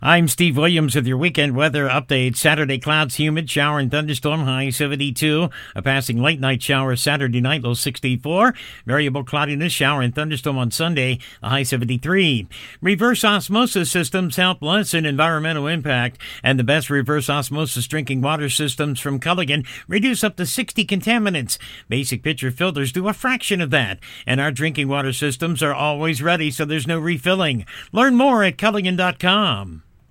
I'm Steve Williams with your weekend weather update. Saturday, clouds, humid, shower and thunderstorm, high 72. A passing late night shower Saturday night, low 64. Variable cloudiness, shower and thunderstorm on Sunday, a high 73. Reverse osmosis systems help lessen environmental impact, and the best reverse osmosis drinking water systems from Culligan reduce up to 60 contaminants. Basic pitcher filters do a fraction of that, and our drinking water systems are always ready, so there's no refilling. Learn more at Culligan.com.